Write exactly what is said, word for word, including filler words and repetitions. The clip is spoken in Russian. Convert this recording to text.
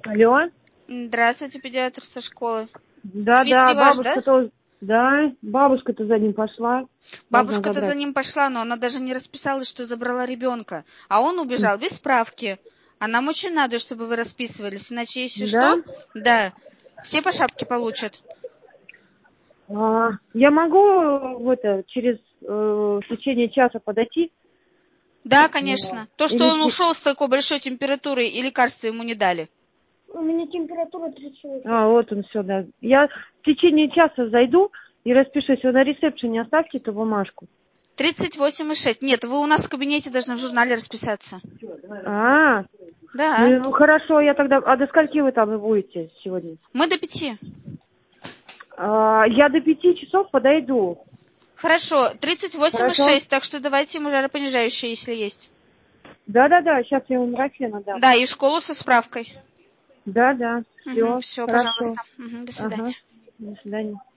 Алло. Здравствуйте, педиатр со школы. Да, Дмитрий да, ваш, бабушка да? тоже. Да, бабушка-то за ним пошла. Бабушка-то за ним пошла, но она даже не расписалась, что забрала ребенка. А он убежал без справки. А нам очень надо, чтобы вы расписывались, иначе если Да? что, да, все по шапке получат. А, я могу в это через э, в течение часа подойти? Да, конечно. То, что Или он те- ушел с такой большой температурой и лекарства ему не дали. У меня температура тридцать восемь. А, вот он все, да. Я в течение часа зайду и распишусь. Вы на ресепшене оставьте эту бумажку. тридцать восемь и шесть. Нет, вы у нас в кабинете должны в журнале расписаться. А, Да. ну хорошо, я тогда. А до скольки вы там и будете сегодня? Мы до пяти. А, я до пяти часов подойду. Хорошо, тридцать восемь и Хорошо? шесть, так что давайте ему жаропонижающее, если есть. Да, да, да. Сейчас я ему графена дам. Да, и в школу со справкой. Да, да. Все, Угу, все, хорошо. пожалуйста. Угу, до свидания. Ага. До свидания.